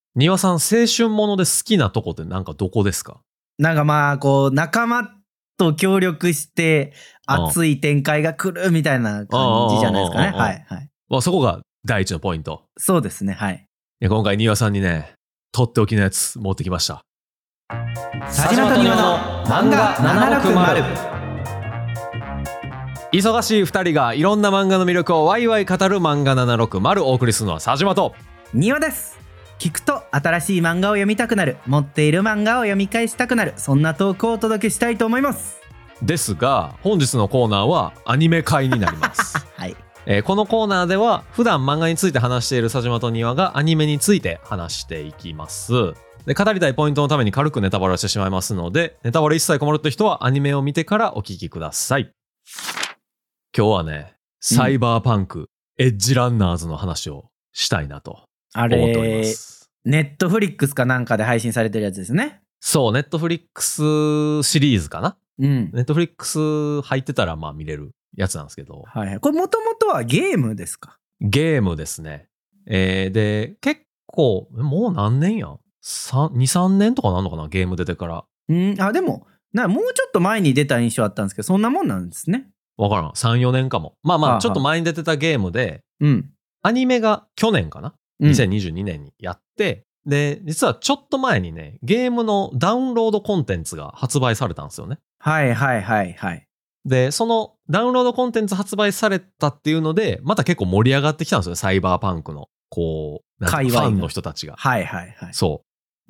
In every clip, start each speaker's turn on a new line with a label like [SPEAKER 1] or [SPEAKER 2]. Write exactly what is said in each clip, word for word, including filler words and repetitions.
[SPEAKER 1] 庭さん、青春もので好きなとこってなんかどこですか？
[SPEAKER 2] なんかまあこう仲間と協力して熱い展開が来るみたいな感じじゃないですかね。はいはい。
[SPEAKER 1] まあ、そこが第一のポイント。
[SPEAKER 2] そうですね。はい。
[SPEAKER 1] いや今回庭さんにね、とっておきのやつ持ってきました。
[SPEAKER 2] 佐島と庭の漫画ななひゃくろくじゅう。
[SPEAKER 1] 忙しいふたりがいろんな漫画の魅力をワイワイ語る漫画ななひゃくろくじゅうをお送りするのは佐島と
[SPEAKER 2] 庭です。聞くと新しい漫画を読みたくなる、持っている漫画を読み返したくなる、そんなトークをお届けしたいと思います。
[SPEAKER 1] ですが、本日のコーナーはアニメ会になります
[SPEAKER 2] はい、
[SPEAKER 1] えー、このコーナーでは普段漫画について話している佐島と庭がアニメについて話していきます。で、語りたいポイントのために軽くネタバレをしてしまいますので、ネタバレ一切困るという人はアニメを見てからお聞きください。今日はね、サイバーパンク、うん、エッジランナーズの話をしたいなと思っております。
[SPEAKER 2] ネットフリックスかなんかで配信されてるやつですね。
[SPEAKER 1] そう、ネットフリックスシリーズかな。
[SPEAKER 2] うん。
[SPEAKER 1] ネットフリックス入ってたらまあ見れるやつなんですけど。
[SPEAKER 2] はいはい。これもともとはゲームですか？
[SPEAKER 1] ゲームですね。えー、で、結構、もう何年やに、さんねんとかなんのかな、ゲーム出てから。
[SPEAKER 2] うん、あ、でも、なもうちょっと前に出た印象あったんですけど、そんなもんなんですね。
[SPEAKER 1] わからん。さん、よねんかも。まあまあ、ちょっと前に出てたゲームで、
[SPEAKER 2] うん。
[SPEAKER 1] アニメが去年かな、うん、にせんにじゅうにねんにやって、で、実はちょっと前にね、ゲームのダウンロードコンテンツが発売されたんですよね。
[SPEAKER 2] はいはいはいはい。
[SPEAKER 1] で、そのダウンロードコンテンツ発売されたっていうので、また結構盛り上がってきたんですよね。サイバーパンクの、こう、なんかファンの人たちが。
[SPEAKER 2] はいはいはい。
[SPEAKER 1] そう。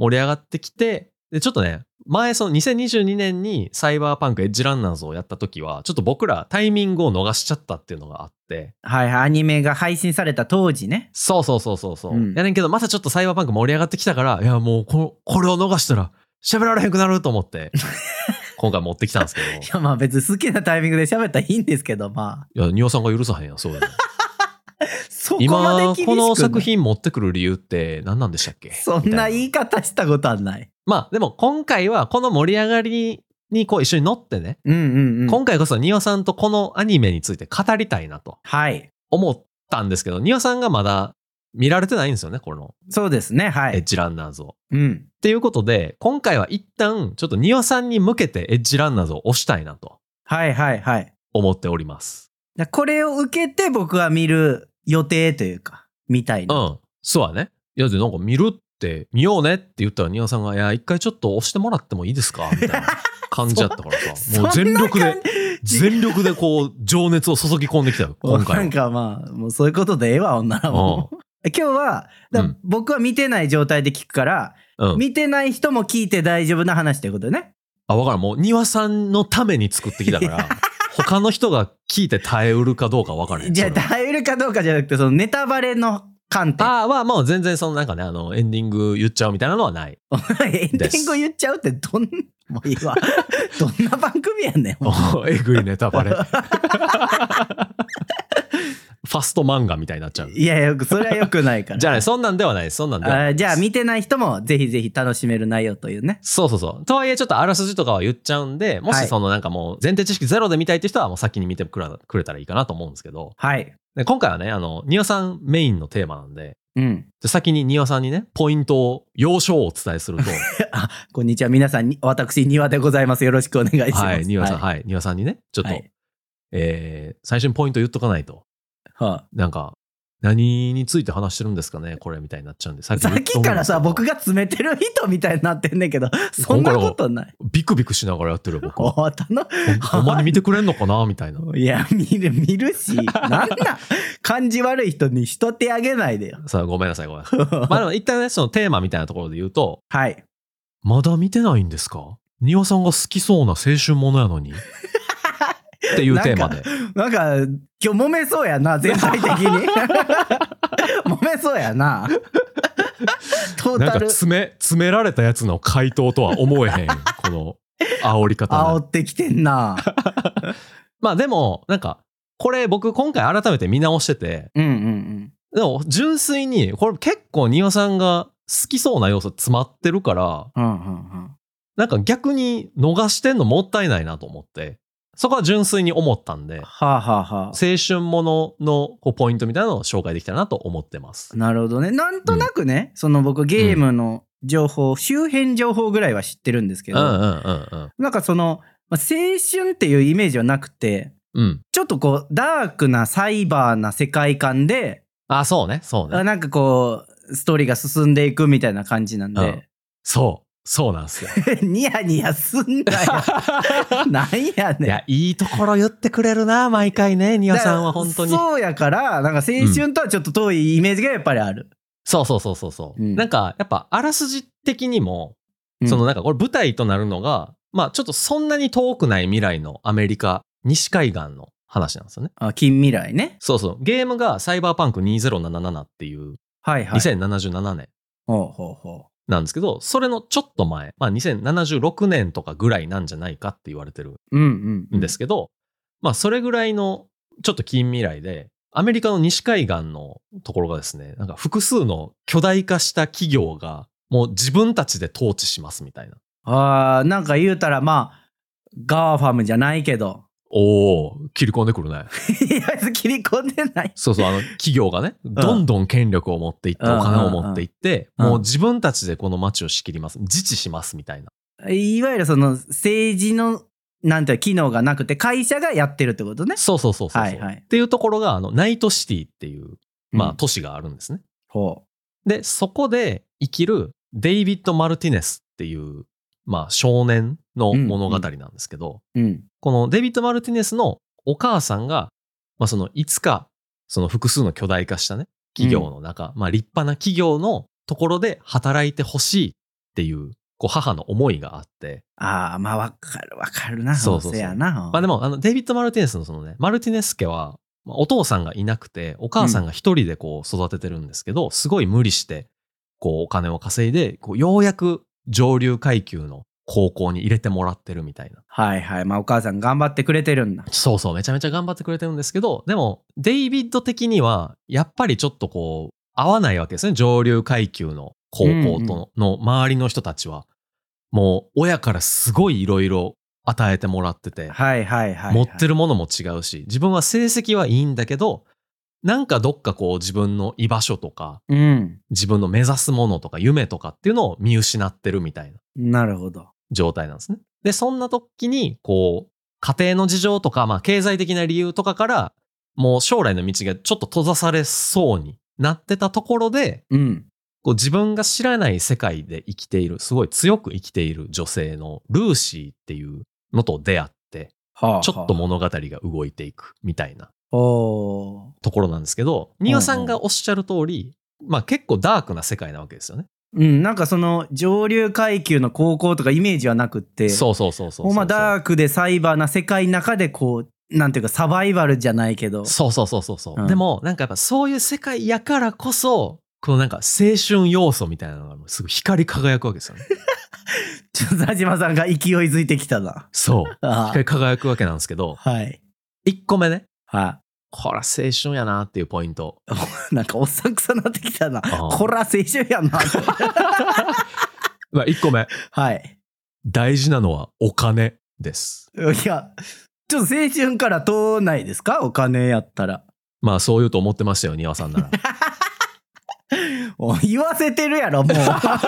[SPEAKER 1] 盛り上がってきて、で、ちょっとね、前そのにせんにじゅうにねんにサイバーパンクエッジランナーズをやった時は、ちょっと僕らタイミングを逃しちゃったっていうのがあって。
[SPEAKER 2] はいはい、アニメが配信された当時ね。
[SPEAKER 1] そうそうそうそうそう、うん。やねんけど、またちょっとサイバーパンク盛り上がってきたから、いやもうこ、これを逃したら喋られへんくなると思って、今回持ってきたんですけど。い
[SPEAKER 2] やまあ別に好きなタイミングで喋ったらいいんですけど、まあ。
[SPEAKER 1] いや、庭さんが許さへんやん、そういうの。
[SPEAKER 2] そこまで厳しくない。
[SPEAKER 1] 今この作品持ってくる理由って何なんでしたっけ？
[SPEAKER 2] そんな言い方したことはない。
[SPEAKER 1] まあでも今回はこの盛り上がりにこう一緒に乗ってね、
[SPEAKER 2] うんうんうん、
[SPEAKER 1] 今回こそ庭さんとこのアニメについて語りたいなと思ったんですけど、庭さんがまだ見られてないんですよね、この。
[SPEAKER 2] そうですね、はい。
[SPEAKER 1] エッジランナーズを。
[SPEAKER 2] うん。
[SPEAKER 1] っていうことで、今回は一旦ちょっと庭さんに向けてエッジランナーズを推したいなと。
[SPEAKER 2] はいはいはい。
[SPEAKER 1] 思っております。
[SPEAKER 2] これを受けて僕は見る予定というか、見たいな。
[SPEAKER 1] うん。そうはね。いやでなんか見るって見ようねって言ったら庭さんが、いや一回ちょっと押してもらってもいいですかみたいな感じだったからさ、もう全力で全力でこう情熱を注ぎ込んできたよ今回は。
[SPEAKER 2] なんかまあもうそういうことでええわ女らもう。今日はだ、うん、僕は見てない状態で聞くから、うん、見てない人も聞いて大丈夫な話ってことね。
[SPEAKER 1] あ、分からん。もう庭さんのために作ってきたから他の人が聞いて耐えうるかどうか分からへん。
[SPEAKER 2] じゃあ耐えうるかどうかじゃなくてそのネタバレの観点。
[SPEAKER 1] ああ、まあもう全然そのなんかね、あのエンディング言っちゃうみたいなのはない。
[SPEAKER 2] エンディング言っちゃうってどんもういいわどんな番組やねん。
[SPEAKER 1] えぐいネタバレ。ファスト漫画みたいになっちゃう。
[SPEAKER 2] いやいや、それは良くないから。
[SPEAKER 1] じゃあね、そんなんではないです。そんなんではないです。
[SPEAKER 2] あ、じゃあ見てない人もぜひぜひ楽しめる内容というね。
[SPEAKER 1] そうそうそう。とはいえちょっとあらすじとかは言っちゃうんで、もしそのなんかもう前提知識ゼロで見たいって人はもう先に見てくれたらいいかなと思うんですけど。
[SPEAKER 2] はい。
[SPEAKER 1] で今回はね、あの、庭さんメインのテーマなんで、
[SPEAKER 2] うん。
[SPEAKER 1] 先に庭さんにね、ポイントを、要所をお伝えすると。
[SPEAKER 2] あ、こんにちは。皆さん、私、庭でございます。よろしくお願いします。
[SPEAKER 1] はい、庭さん、はい、はい、庭さんにね、ちょっと、はい、えー、最初にポイント言っとかないと。はあ、なんか、何について話してるんですかねこれみたいになっちゃうんで。さっき
[SPEAKER 2] さっきからさ、僕が詰めてる人みたいになってんねんけど、そんなことない。
[SPEAKER 1] ビクビクしながらやってる僕は。
[SPEAKER 2] おたの
[SPEAKER 1] ほんまに見てくれんのかなみたいな。
[SPEAKER 2] いや、見る、見るし、なんだ、感じ悪い人にしとってあげないでよ。
[SPEAKER 1] さあ、ごめんなさい、ごめんなさい。まあでも一旦ね、そのテーマみたいなところで言うと、
[SPEAKER 2] はい。
[SPEAKER 1] まだ見てないんですか？庭さんが好きそうな青春ものやのに。っていうテーマで。
[SPEAKER 2] なんか、なんか今日揉めそうやな、全体的に。揉めそうやな。トータル。なんか
[SPEAKER 1] 詰め、詰められたやつの回答とは思えへん。この煽り方。
[SPEAKER 2] 煽ってきてんな。
[SPEAKER 1] まあでも、なんか、これ僕今回改めて見直してて。
[SPEAKER 2] うんうんうん。
[SPEAKER 1] でも純粋に、これ結構庭さんが好きそうな要素詰まってるから、
[SPEAKER 2] うんうんうん、
[SPEAKER 1] なんか逆に逃してんのもったいないなと思って。 そこは純粋に思ったんで、
[SPEAKER 2] はあはあはあ、
[SPEAKER 1] 青春もののこうポイントみたいなのを紹介できたらなと思ってます。
[SPEAKER 2] なるほどね。なんとなくね、うん、その僕ゲームの情報、うん、周辺情報ぐらいは知ってるんですけど、
[SPEAKER 1] うんうんうんうん、
[SPEAKER 2] なんかその、まあ、青春っていうイメージはなくて、うん、ちょっとこうダークなサイバーな世界観で、
[SPEAKER 1] あ、そうね、そうね。
[SPEAKER 2] なんかこうストーリーが進んでいくみたいな感じなんで、うん、
[SPEAKER 1] そう。そうなんですよ。
[SPEAKER 2] ニヤニヤすんなよ。なんやねん。
[SPEAKER 1] いや、いいところ言ってくれるな、毎回ね、ニワさんは本当に。
[SPEAKER 2] そうやから、なんか青春とはちょっと遠いイメージがやっぱりある。うん、
[SPEAKER 1] そうそうそうそうそう、うん。なんか、やっぱ、あらすじ的にも、うん、そのなんか、これ舞台となるのが、まあ、ちょっとそんなに遠くない未来のアメリカ、西海岸の話なんですよね。
[SPEAKER 2] あ、近未来ね。
[SPEAKER 1] そうそう。ゲームがサイバーパンクにせんななじゅうななっていう、はいはい、にせんななじゅうななねん。
[SPEAKER 2] ほうほうほう。
[SPEAKER 1] なんですけど、それのちょっと前、まあにせんななじゅうろくねんとかぐらいなんじゃないかって言われてるんですけど、うんうんうん、まあそれぐらいのちょっと近未来で、アメリカの西海岸のところがですね、なんか複数の巨大化した企業がもう自分たちで統治しますみたいな。
[SPEAKER 2] あー、なんか言うたらまあ、ガーファムじゃないけど。
[SPEAKER 1] おー、切り込んでくるね。
[SPEAKER 2] いや、切り込んでない。
[SPEAKER 1] そうそう、あの、企業がね、どんどん権力を持っていって、お金を持っていって、もう自分たちでこの街を仕切ります。自治しますみたいな。
[SPEAKER 2] いわゆるその政治の、なんていう機能がなくて、会社がやってるってことね。
[SPEAKER 1] そうそうそうそう。はいはい。っていうところが、あの、ナイトシティっていう、まあ、都市があるんですね。
[SPEAKER 2] ほ
[SPEAKER 1] う。で、そこで生きるデイビッド・マルティネスっていう、まあ、少年の物語なんですけど、うんうん、このデイビッド・マルティネスのお母さんが、まあ、そのいつかその複数の巨大化したね企業の中、うん、まあ立派な企業のところで働いてほしいっていうこう母の思いがあって、
[SPEAKER 2] ああまあわかるわかるな。
[SPEAKER 1] そうそうそう。やな。まあでもあのデイビッド・マルティネスのそのねマルティネス家は、まあ、お父さんがいなくてお母さんが一人でこう育ててるんですけど、うん、すごい無理してこうお金を稼いでこうようやく上流階級の高校に入れてもらってるみたいな。
[SPEAKER 2] はいはい。まあお母さん頑張ってくれてるんだ。
[SPEAKER 1] そうそう。めちゃめちゃ頑張ってくれてるんですけど、でもデイビッド的にはやっぱりちょっとこう合わないわけですね。上流階級の高校との周りの人たちは。もう親からすごいいろいろ与えてもらってて。
[SPEAKER 2] はいはいはい、はい。
[SPEAKER 1] 持ってるものも違うし、自分は成績はいいんだけど、なんかどっかこう自分の居場所とか、うん、自分の目指すものとか夢とかっていうのを見失ってるみたいな。
[SPEAKER 2] なるほど。
[SPEAKER 1] 状態なんですね。で、そんな時に、こう、家庭の事情とか、まあ、経済的な理由とかから、もう将来の道がちょっと閉ざされそうになってたところで、うん、こう自分が知らない世界で生きている、すごい強く生きている女性のルーシーっていうのと出会って、はあはあ、ちょっと物語が動いていくみたいなところなんですけど、ニワさんがおっしゃる通り、まあ結構ダークな世界なわけですよね。
[SPEAKER 2] うん、なんかその上流階級の高校とかイメージはなくって、
[SPEAKER 1] そうそうそうそうそう。
[SPEAKER 2] ほんまダークでサイバーな世界の中でこう、なんていうかサバイバルじゃないけど。
[SPEAKER 1] そうそうそうそうそう、うん。でもなんかやっぱそういう世界やからこそ、このなんか青春要素みたいなのがすごい光り輝くわけですよね。
[SPEAKER 2] ちょっと佐島さんが勢いづいてきたな。
[SPEAKER 1] そう。光り輝くわけなんですけど、はい。いっこめね。はい。こら青春やなっていうポイント。
[SPEAKER 2] なんかおっさんくさなってきたな。こら青春やなって。
[SPEAKER 1] まあいっこめ。
[SPEAKER 2] はい。
[SPEAKER 1] 大事なのはお金です。
[SPEAKER 2] いや、ちょっと青春から遠ないですか？お金やったら。
[SPEAKER 1] まあそう言うと思ってましたよ、庭さんなら。
[SPEAKER 2] 言わせてるやろ、もう。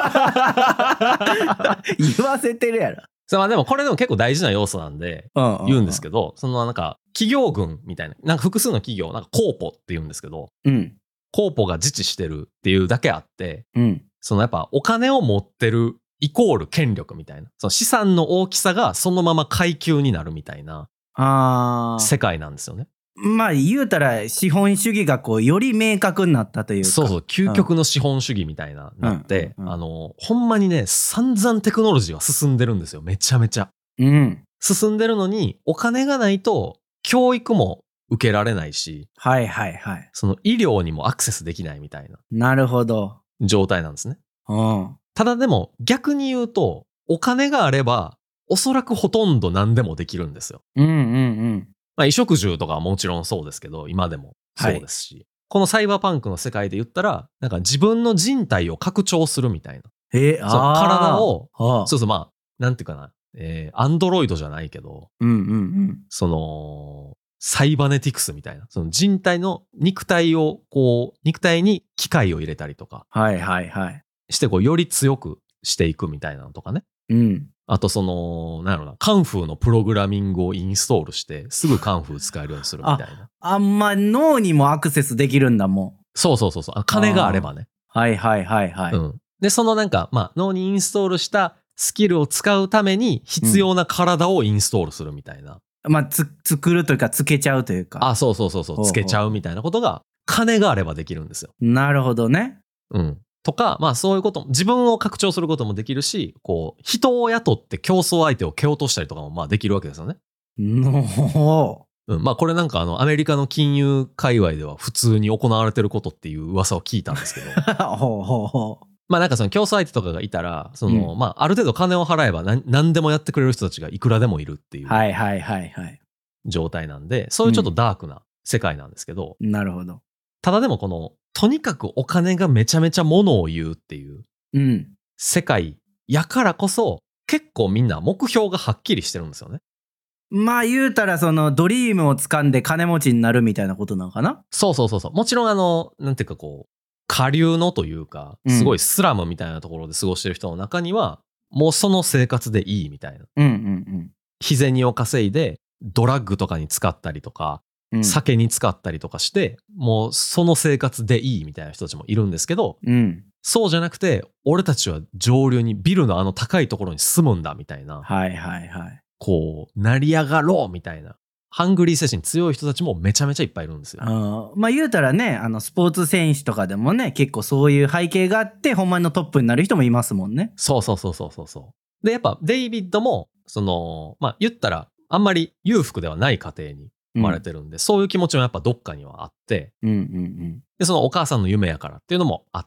[SPEAKER 2] 言わせてるやろ。
[SPEAKER 1] まあでもこれでも結構大事な要素なんで言うんですけど、そのなんか企業群みたいな、なんか複数の企業、なんかコーポって言うんですけど、うん、コーポが自治してるっていうだけあって、うん、そのやっぱお金を持ってるイコール権力みたいな、その資産の大きさがそのまま階級になるみたいな世界なんですよね。
[SPEAKER 2] まあ言うたら資本主義がこうより明確になったというか、
[SPEAKER 1] そうそう、究極の資本主義みたいな、うん、なって、うんうんうん、あのほんまにね散々テクノロジーは進んでるんですよ、めちゃめちゃ、うん、進んでるのにお金がないと教育も受けられないし、
[SPEAKER 2] はいはいはい、
[SPEAKER 1] その医療にもアクセスできないみたいな、
[SPEAKER 2] なるほど、
[SPEAKER 1] 状態なんですね。うん、ただでも逆に言うとお金があればおそらくほとんど何でもできるんですよ。うんうんうん。まあ、衣食住とかはもちろんそうですけど、今でもそうですし、はい、このサイバーパンクの世界で言ったら、なんか自分の人体を拡張するみたいな。
[SPEAKER 2] えー、
[SPEAKER 1] そう体を、はあ、そうそう、まあ、なんていうかな、 えー、アンドロイドじゃないけど、
[SPEAKER 2] うんうんうん、
[SPEAKER 1] そのサイバネティクスみたいな、その人体の肉体をこう肉体に機械を入れたりとか、
[SPEAKER 2] はいはいはい、
[SPEAKER 1] してこうより強くしていくみたいなのとかね。
[SPEAKER 2] うん。
[SPEAKER 1] あとそのなんやろな、カンフーのプログラミングをインストールしてすぐカンフー使えるようにするみたいな。
[SPEAKER 2] あ, あんま脳にもアクセスできるんだもん。
[SPEAKER 1] そうそうそうそう。金があればね。
[SPEAKER 2] はいはいはいはい。
[SPEAKER 1] うん。でそのなんかまあ脳にインストールしたスキルを使うために必要な体をインストールするみたいな。
[SPEAKER 2] うん、まあつ作るというかつけちゃうというか。
[SPEAKER 1] あ、そうそうそうそうつけちゃうみたいなことが金があればできるんですよ。
[SPEAKER 2] なるほどね。
[SPEAKER 1] うん。とか、まあそういうことも、自分を拡張することもできるし、こう、人を雇って競争相手を蹴落としたりとかもまあできるわけですよね。
[SPEAKER 2] の
[SPEAKER 1] うん、まあこれなんかあの、アメリカの金融界隈では普通に行われてることっていう噂を聞いたんですけど。
[SPEAKER 2] ほうほうほう。
[SPEAKER 1] まあなんかその競争相手とかがいたら、その、うん、まあある程度金を払えば何、何でもやってくれる人たちがいくらでもいるっていう。
[SPEAKER 2] はいはいはいはい。
[SPEAKER 1] 状態なんで、そういうちょっとダークな世界なんですけど。
[SPEAKER 2] うん、なるほど。
[SPEAKER 1] ただでもこの、とにかくお金がめちゃめちゃものを言うっていう世界やからこそ、結構みんな目標がはっきりしてるんですよね。
[SPEAKER 2] まあ言うたらそのドリームを掴んで金持ちになるみたいなことなのかな。
[SPEAKER 1] そうそうそうそう。もちろんあのなんていうかこう下流のというかすごいスラムみたいなところで過ごしてる人の中には、うん、もうその生活でいいみたいな。
[SPEAKER 2] うんうんうん。
[SPEAKER 1] 日銭を稼いでドラッグとかに使ったりとか。うん、酒に使ったりとかしてもうその生活でいいみたいな人たちもいるんですけど、うん、そうじゃなくて俺たちは上流にビルのあの高いところに住むんだみたいな、
[SPEAKER 2] はいはいはい、
[SPEAKER 1] こう成り上がろうみたいなハングリー精神強い人たちもめちゃめちゃいっぱいいるんですよ。
[SPEAKER 2] あまあ言うたらねあのスポーツ選手とかでもね結構そういう背景があってほんまのトップになる人もいますもんね。
[SPEAKER 1] そうそうそうそうそうそうでやっぱデイビッドもそのまあ言ったらあんまり裕福ではない家庭に生まれてるんで、うん、そういう気持ちもやっぱどっかにはあって、うんうんうん、でそのお母さんの夢やからっていうのもあって、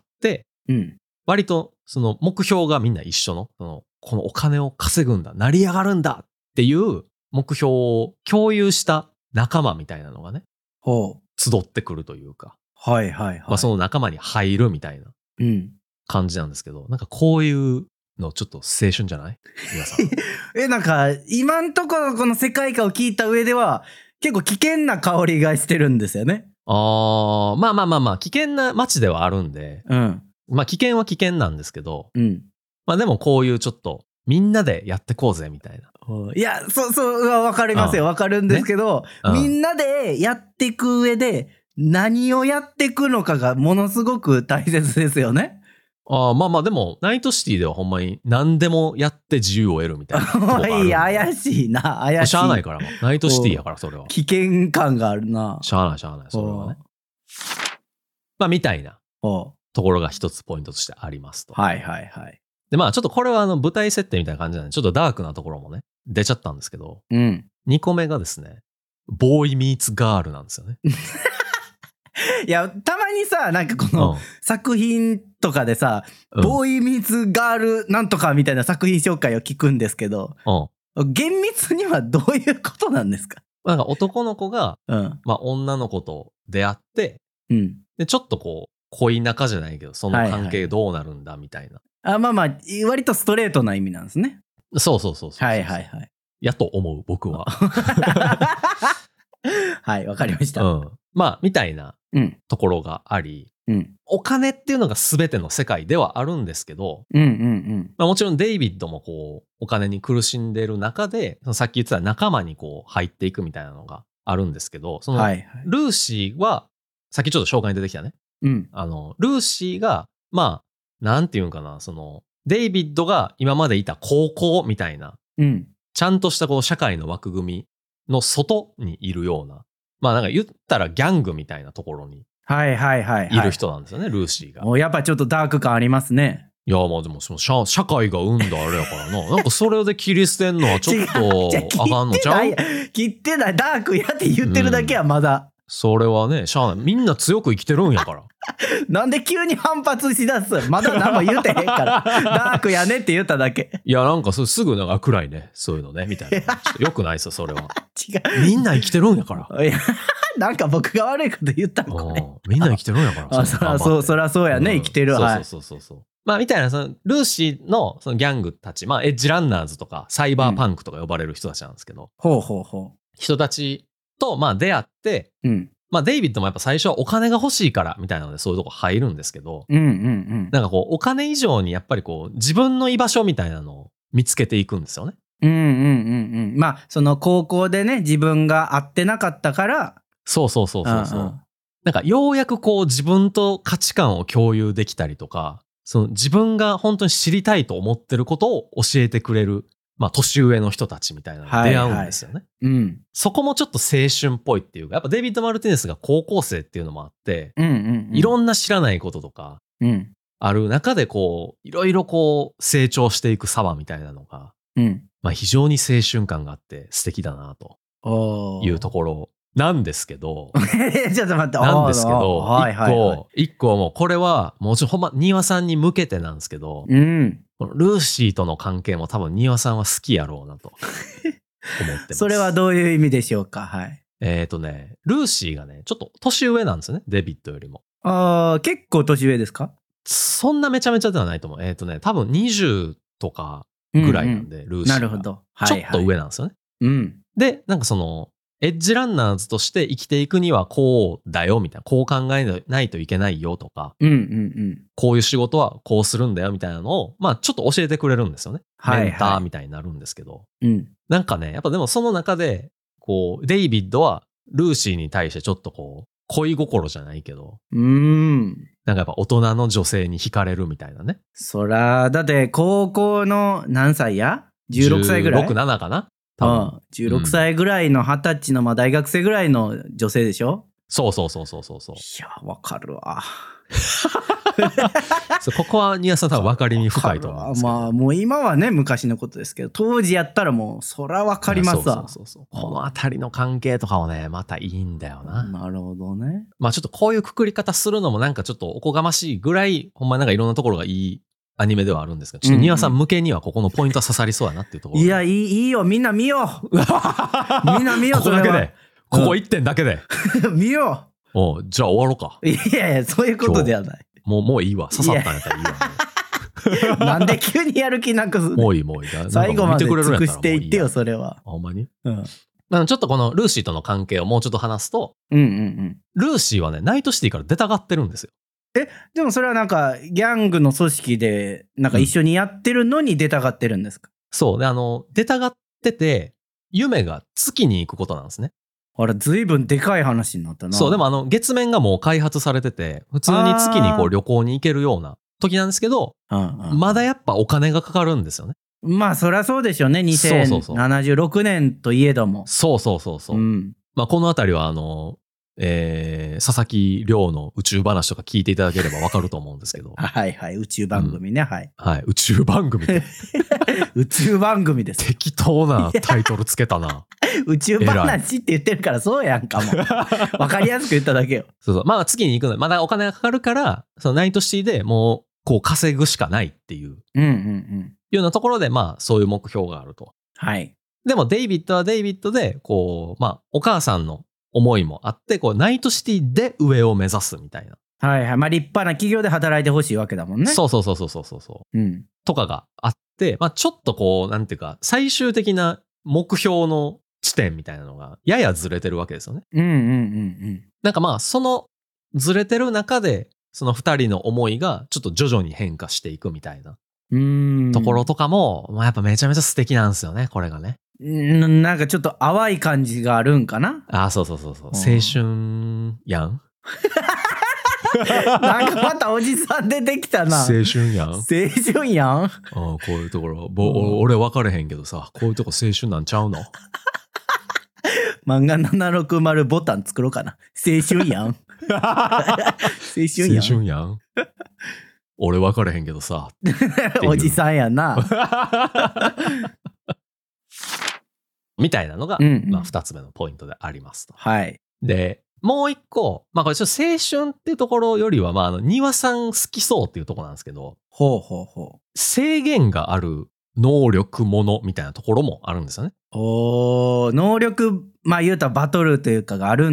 [SPEAKER 1] うん、割とその目標がみんな一緒 の, そのこのお金を稼ぐんだ成り上がるんだっていう目標を共有した仲間みたいなのがね
[SPEAKER 2] ほう
[SPEAKER 1] 集ってくるというか、
[SPEAKER 2] はいはいはい、
[SPEAKER 1] まあ、その仲間に入るみたいな感じなんですけど、うん、なんかこういうのちょっと青春じゃない皆さん
[SPEAKER 2] えなんか今んところこの世界観を聞いた上では結構危険な香りがしてるんですよね。
[SPEAKER 1] あーまあまあまあまあ危険な街ではあるんで、うん、まあ危険は危険なんですけど、うん、まあでもこういうちょっとみんなでやってこうぜみたいな。
[SPEAKER 2] いやそうそうわかりますよわかるんですけど、ね、みんなでやっていく上で何をやっていくのかがものすごく大切ですよね。
[SPEAKER 1] ああまあまあでもナイトシティではほんまに何でもやって自由を得るみたいなとこがあるんで。
[SPEAKER 2] いや怪しいな怪しい。
[SPEAKER 1] しゃあないからナイトシティやからそれは。
[SPEAKER 2] 危険感があるな。
[SPEAKER 1] しゃあないしゃあないそれはね。まあみたいなところが一つポイントとしてありますと。
[SPEAKER 2] はいはいはい。
[SPEAKER 1] でまあちょっとこれはあの舞台設定みたいな感じなんでちょっとダークなところもね出ちゃったんですけど、うん、にこめがですねボーイミーツガールなんですよね。
[SPEAKER 2] いやたまにさなんかこの作品とかでさ、うん、ボーイミーツガールなんとかみたいな作品紹介を聞くんですけど、うん、厳密にはどういうことなんですか？
[SPEAKER 1] なんか男の子が、うんまあ、女の子と出会って、うん、でちょっとこう恋仲じゃないけどその関係どうなるんだみたいな、
[SPEAKER 2] はいはい、あまあまあ割とストレートな意味なんですね。
[SPEAKER 1] そうそうそうそうそう
[SPEAKER 2] はいはいはい
[SPEAKER 1] やと思う僕は
[SPEAKER 2] はいわかりました、
[SPEAKER 1] うん、まあみたいなところがあり、うん、お金っていうのが全ての世界ではあるんですけど、うんうんうんまあ、もちろんデイビッドもこうお金に苦しんでる中でさっき言ってた仲間にこう入っていくみたいなのがあるんですけど、そのルーシーはさっきちょっと紹介に出てきたね、うん、あのルーシーがまあなんていうんかなそのデイビッドが今までいた高校みたいな、うん、ちゃんとしたこう社会の枠組みの外にいるようなまあなんか言ったらギャングみたいなところに
[SPEAKER 2] はいはいはい
[SPEAKER 1] いる人なんですよね、ルーシーが。
[SPEAKER 2] もうやっぱちょっとダーク感ありますね。
[SPEAKER 1] いやまあでもその 社, 社会が生んだあれやからななんかそれで切り捨てんのはちょっとあかんのちゃう？
[SPEAKER 2] 切ってないダークやって言ってるだけはまだ、うん、
[SPEAKER 1] それはねしゃあないみんな強く生きてるんやから
[SPEAKER 2] なんで急に反発しだす？まだ何も言うてへんからダークやねって言っただけ。
[SPEAKER 1] いやなんかそすぐなんか暗いねそういうのねみたいなよくないですよそれは。
[SPEAKER 2] 違う
[SPEAKER 1] みんな生きてるんやから。
[SPEAKER 2] いやなんか僕が悪いこと言ったのこれ。
[SPEAKER 1] おみんな生きてるんやから。
[SPEAKER 2] あ、そらそう、そらそうやね、
[SPEAKER 1] うん
[SPEAKER 2] 生きてる。はい。
[SPEAKER 1] そうそうそうそう。まあみたいな、そのルーシーのそのギャングたち、まあエッジランナーズとかサイバーパンクとか呼ばれる人たちなんですけど、
[SPEAKER 2] ほうほうほ
[SPEAKER 1] 人たちとまあ出会って、
[SPEAKER 2] う。うん。
[SPEAKER 1] まあデイビッドもやっぱ最初はお金が欲しいからみたいなのでそういうとこ入るんですけど、
[SPEAKER 2] うんうんうん。
[SPEAKER 1] なんかこうお金以上にやっぱりこう自分の居場所みたいなのを見つけていくんですよね。
[SPEAKER 2] うんうんうんうん。まあその高校でね、自分が会ってなかったから。
[SPEAKER 1] そうそうそうそうそう。
[SPEAKER 2] うんうん、
[SPEAKER 1] なんかようやくこう自分と価値観を共有できたりとか、その自分が本当に知りたいと思ってることを教えてくれる、まあ年上の人たちみたいなのに出会うんですよね。
[SPEAKER 2] はいはい、うん。
[SPEAKER 1] そこもちょっと青春っぽいっていうか、やっぱデイビッド・マルティネスが高校生っていうのもあって、
[SPEAKER 2] うんうんうん、
[SPEAKER 1] いろんな知らないこととか、ある中でこう、いろいろこう成長していく様みたいなのが、うん、まあ非常に青春感があって素敵だなというところなんですけど、
[SPEAKER 2] ちょっと待って、
[SPEAKER 1] なんですけど、
[SPEAKER 2] はいはいはい、
[SPEAKER 1] 一個、一個もうこれはもうちょっとほんま庭さんに向けてなんですけど、うん、このルーシーとの関係も多分庭さんは好きやろうなと思ってます。
[SPEAKER 2] それはどういう意味でしょうか。はい。
[SPEAKER 1] えっとね、ルーシーがね、ちょっと年上なんですよね、デビッドよりも。
[SPEAKER 2] ああ、結構年上ですか？
[SPEAKER 1] そんなめちゃめちゃではないと思う。えっとね、多分にじゅうとかぐらいなんで、うんうん、ルーシーが。
[SPEAKER 2] なるほど。
[SPEAKER 1] はいはい、ちょっと上なんですよね。うん。で、なんかその、エッジランナーズとして生きていくにはこうだよみたいな、こう考えないといけないよとか、うんうんうん、こういう仕事はこうするんだよみたいなのを、まあちょっと教えてくれるんですよね。はいはい、メンターみたいになるんですけど、うん、なんかね、やっぱでもその中で、こう、デイビッドはルーシーに対してちょっとこう、恋心じゃないけど、うーん。なんかやっぱ大人の女性に惹かれるみたいなね。
[SPEAKER 2] そら、だって高校の何歳や ?じゅうろく 歳ぐらい ?じゅうろく、
[SPEAKER 1] ななかな
[SPEAKER 2] 多分、うん、じゅうろくさいぐらいのはたちの、まあ大学生ぐらいの女性でしょ？
[SPEAKER 1] そうそうそうそうそうそう。い
[SPEAKER 2] や、わかるわ。
[SPEAKER 1] ここは宮さん多分分かりに深いと思うんですけど。
[SPEAKER 2] まあもう今はね昔のことですけど、当時やったらもうそら分かりますわ。
[SPEAKER 1] そうそうそうそう。この辺りの関係とかもねまたいいんだよな。
[SPEAKER 2] なるほどね。
[SPEAKER 1] まあちょっとこういうくくり方するのもなんかちょっとおこがましいぐらい、ほんまなんかいろんなところがいいアニメではあるんですけど、ちょっと庭さん向けにはここのポイントは刺さりそうやなっていうところ。
[SPEAKER 2] いやいいいいよ、みんな見よう。みんな見よう。
[SPEAKER 1] ここだけで、ここいってんだけで
[SPEAKER 2] 見よ
[SPEAKER 1] う。おう、じゃあ終わろうか。
[SPEAKER 2] いやいや、そういうことではない。
[SPEAKER 1] もう、もういいわ。刺さったんやったらいいわ。
[SPEAKER 2] なんで急にやる気なくす
[SPEAKER 1] もういいもういい。
[SPEAKER 2] 最後まで尽くしていってよ、それは。
[SPEAKER 1] ほんまに、うん、ちょっとこのルーシーとの関係をもうちょっと話すと、うんうんうん、ルーシーはね、ナイトシティから出たがってるんですよ。
[SPEAKER 2] え、でもそれはなんか、ギャングの組織で、なんか一緒にやってるのに出たがってるんですか？うん、
[SPEAKER 1] そう。で、あの、出たがってて、夢が月に行くことなんですね。
[SPEAKER 2] あれ、ずいぶんでかい話になったな。
[SPEAKER 1] そう、でもあの、月面がもう開発されてて、普通に月にこう旅行に行けるような時なんですけど、まだやっぱお金がかかるんですよね。
[SPEAKER 2] まあ、そりゃそうでしょうね。にせんななじゅうろくねんといえども。
[SPEAKER 1] そうそうそうそう。うん、まあ、このあたりはあの、えー、佐々木亮の宇宙話とか聞いていただければわかると思うんですけど。
[SPEAKER 2] はいはい、宇宙番組ね、うん、はい。
[SPEAKER 1] はい、宇宙番組。
[SPEAKER 2] 宇宙番組です。
[SPEAKER 1] 適当なタイトルつけたな。
[SPEAKER 2] 宇宙話って言ってるからそうやんかも。わかりやすく言っただけよ。
[SPEAKER 1] そうそう。まあ月に行くのまだお金がかかるから、そのナイトシティでもう、こう稼ぐしかないっていう。うんうんうん。いうようなところで、まあそういう目標があると。はい。でもデイビッドはデイビッドで、こう、まあお母さんの思いもあって、こう、ナイトシティで上を目指すみたいな。
[SPEAKER 2] はいはい。まあ、立派な企業で働いてほしいわけだもんね。
[SPEAKER 1] そうそうそうそうそうそう。うん。とかがあって、まあ、ちょっとこう、なんていうか、最終的な目標の地点みたいなのが、ややずれてるわけですよね。うんうんうんうん。なんかまあ、そのずれてる中で、その二人の思いが、ちょっと徐々に変化していくみたいな。うーん。ところとかも、まあ、やっぱめちゃめちゃ素敵なんですよね、これがね。
[SPEAKER 2] んなんかちょっと淡い感じがあるんかな。
[SPEAKER 1] ああ、そうそうそうそう。青春やん。
[SPEAKER 2] なんかまたおじさん出てきたな。
[SPEAKER 1] 青春やん。青
[SPEAKER 2] 春やん。ああ、
[SPEAKER 1] こういうところ。ぼ、うん、俺分かれへんけどさ、こういうとこ青春なんちゃうの？
[SPEAKER 2] 漫画ななろくまるボタン作ろうかな。青春やん。青春やん。
[SPEAKER 1] 青春やん。俺分かれへんけどさ。
[SPEAKER 2] おじさんやな。
[SPEAKER 1] みたいなのが、うんうん、まあ二つ目のポイントでありますと。はい。で、もう一個、まあこれちょっと青春っていうところよりは、まああの、庭さん好きそうっていうところなんですけど、
[SPEAKER 2] ほうほうほう。
[SPEAKER 1] 制限がある能力ものみたいなところもあるんですよね。
[SPEAKER 2] おー、能力、まあ言うたらバトルというかがあるんだ。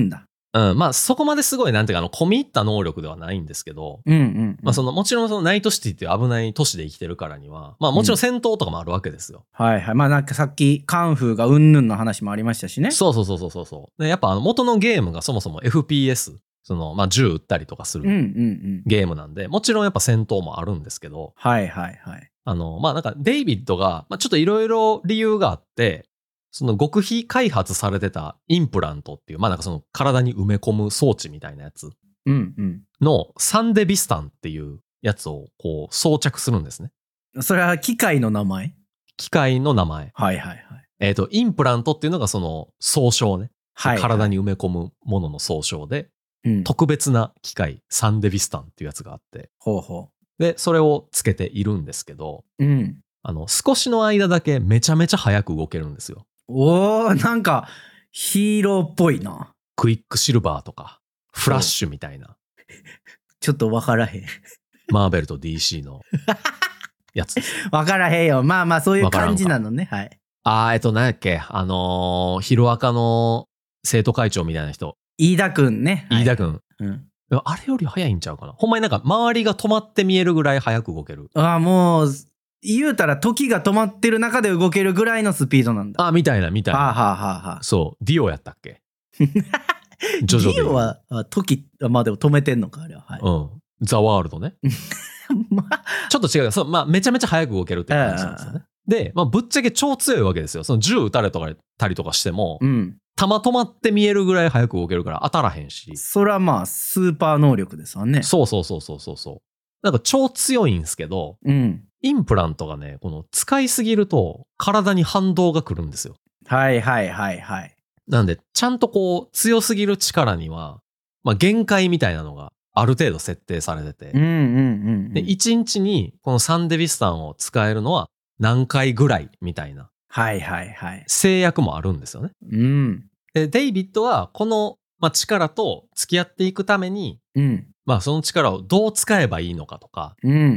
[SPEAKER 1] うん、まあそこまですごいなんていうかあの込み入った能力ではないんですけど、
[SPEAKER 2] うんうん、うん、
[SPEAKER 1] まあそのもちろんそのナイトシティっていう危ない都市で生きてるからには、まあもちろん戦闘とかもあるわけですよ。
[SPEAKER 2] うん、はいはい。まあなんかさっきカンフーがうんぬんの話もありましたしね。
[SPEAKER 1] そうそうそうそうそう。でやっぱあの元のゲームがそもそも エフピーエス、そのまあ銃撃ったりとかするゲームなんで、もちろんやっぱ戦闘もあるんですけど、
[SPEAKER 2] はいはいはい。
[SPEAKER 1] あのまあなんかデイビッドが、まあ、ちょっといろいろ理由があって、その極秘開発されてたインプラントっていう、まあなんかその体に埋め込む装置みたいなやつのサンデビスタンっていうやつをこう装着するんですね。
[SPEAKER 2] それは機械の名前？
[SPEAKER 1] 機械の名前。
[SPEAKER 2] はいはいはい。
[SPEAKER 1] えっと、インプラントっていうのがその総称ね。はいはい、体に埋め込むものの総称で、うん、特別な機械、サンデビスタンっていうやつがあって。
[SPEAKER 2] ほうほう。
[SPEAKER 1] で、それをつけているんですけど、
[SPEAKER 2] うん、
[SPEAKER 1] あの、少しの間だけめちゃめちゃ早く動けるんですよ。
[SPEAKER 2] おー、なんかヒーローっぽいな。
[SPEAKER 1] クイックシルバーとか、フラッシュみたいな。
[SPEAKER 2] ちょっとわからへん。
[SPEAKER 1] マーベルと ディーシー のやつ。
[SPEAKER 2] わからへんよ。まあまあそういう感じなのね。はい。
[SPEAKER 1] あー、えっと、何やっけ、あのー、ヒロアカの生徒会長みたいな人。
[SPEAKER 2] 飯田くんね。
[SPEAKER 1] 飯田くん。
[SPEAKER 2] はい、うん。
[SPEAKER 1] あれより早いんちゃうかな。ほんまになんか周りが止まって見えるぐらい早く動ける。
[SPEAKER 2] ああ、もう、言うたら時が止まってる中で動けるぐらいのスピードなんだ。
[SPEAKER 1] あ、みたいなみたいな。
[SPEAKER 2] はあ、はあははあ、
[SPEAKER 1] そう、ディオやったっけ
[SPEAKER 2] ジョジョディオは時、まあでも止めてんのか、あれは。はい、
[SPEAKER 1] うん。ザワールドね。まあ、ちょっと違う。そう、まあめちゃめちゃ早く動けるって感じなんですよね。で、まあぶっちゃけ超強いわけですよ。その銃撃たれとかたりとかしても、うん、弾止まって見えるぐらい早く動けるから当たらへんし。
[SPEAKER 2] それはまあスーパー能力ですわね。
[SPEAKER 1] そうそうそうそうそうそう。なんか超強いんですけど、うん、インプラントがね、この使いすぎると体に反動が来るんですよ。
[SPEAKER 2] はいはいはいはい。
[SPEAKER 1] なんで、ちゃんとこう強すぎる力には、まあ限界みたいなのがある程度設定されてて、うんうんうんうん、で、いちにちにこのサンデビスタンを使えるのは何回ぐらいみたいな。
[SPEAKER 2] はいはいはい。
[SPEAKER 1] 制約もあるんですよね。うん。で、デイビッドはこの、まあ、力と付き合っていくために、うん、まあその力をどう使えばいいのかとか、うんうんうん、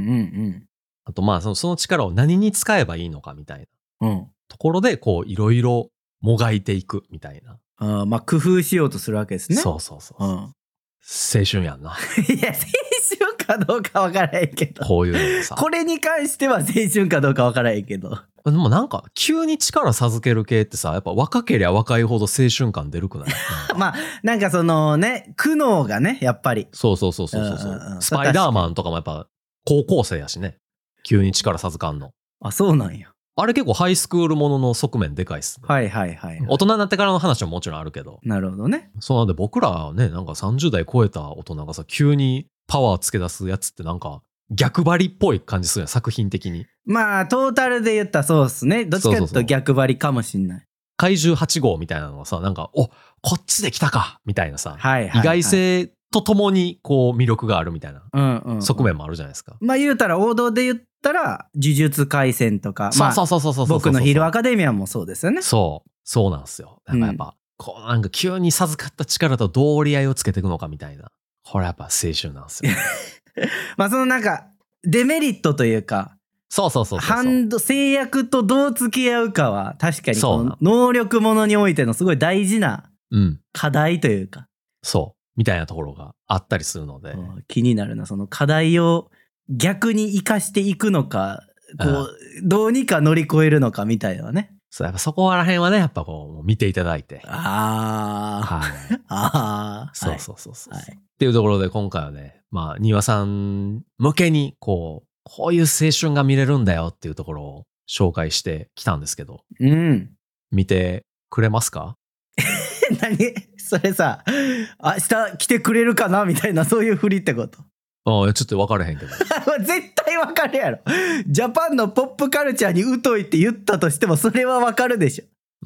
[SPEAKER 1] あとまあそのその力を何に使えばいいのかみたいな、うん、ところでこういろいろもがいていくみたいな。
[SPEAKER 2] あ、まあ工夫しようとするわけですね。
[SPEAKER 1] そうそうそうそう、うん、青春やんな。
[SPEAKER 2] いや青春かどうかわからへんけど。
[SPEAKER 1] こういうのさ。
[SPEAKER 2] これに関しては青春かどうかわからへんけど。
[SPEAKER 1] でもなんか急に力授ける系ってさ、やっぱ若けりゃ若いほど青春感出るくない？
[SPEAKER 2] まあなんかそのね、苦悩がね、やっぱり。
[SPEAKER 1] そうそうそうそうそう、うんうん、スパイダーマンとかもやっぱ高校生やしね、急に力授かんの。
[SPEAKER 2] あ、そうなんや。
[SPEAKER 1] あれ結構ハイスクールものの側面でかいっすね。
[SPEAKER 2] はいはいはい、はい。
[SPEAKER 1] 大人になってからの話ももちろんあるけど。
[SPEAKER 2] なるほどね。
[SPEAKER 1] そうなんで僕らはね、なんかさんじゅう代超えた大人がさ、急にパワーつけ出すやつってなんか逆張りっぽい感じするやん、作品的に。
[SPEAKER 2] まあトータルで言ったらそうっすね。どっちかというと逆張りかもしんない。そうそうそう、
[SPEAKER 1] 怪獣はち号みたいなのがさ、なんかおこっちで来たかみたいなさ、
[SPEAKER 2] はいはいはい、
[SPEAKER 1] 意外性とともにこう魅力があるみたいな側面もあるじゃないですか。
[SPEAKER 2] うんうんうん、まあ言うたら王道で言ったら呪術廻戦とか、
[SPEAKER 1] まあそうそうそうそうそう、
[SPEAKER 2] 僕のヒーローアカデミアもそうですよね。
[SPEAKER 1] そうそうなんですよ。なんかやっぱ、うん、こうなんか急に授かった力とどう折り合いをつけていくのかみたいな、これやっぱ青春なんですよ。
[SPEAKER 2] まあそのなんかデメリットというか、
[SPEAKER 1] そうそうそうそうそう、
[SPEAKER 2] ハンド制約とどう付き合うかは確かにこの能力ものにおいてのすごい大事な課題というか、うん、
[SPEAKER 1] そうみたいなところがあったりするので、
[SPEAKER 2] 気になるな。その課題を逆に生かしていくのか、こう、うん、どうにか乗り越えるのかみたいなね。
[SPEAKER 1] そう、やっぱそこら辺はね、やっぱこう見ていただいて、
[SPEAKER 2] ああ、はい、ああ、
[SPEAKER 1] そうそうそうそう、はい、っていうところで今回はね、まあ庭さん向けにこうこういう青春が見れるんだよっていうところを紹介してきたんですけど、うん、見てくれますか？
[SPEAKER 2] 何それさ、明日来てくれるかなみたいな、そういう振りってこと？
[SPEAKER 1] ああ、ちょっと分からへんけど。
[SPEAKER 2] 絶対分かるやろ。ジャパンのポップカルチャーに疎いって言ったとしてもそれは分かるでしょ。
[SPEAKER 1] うん。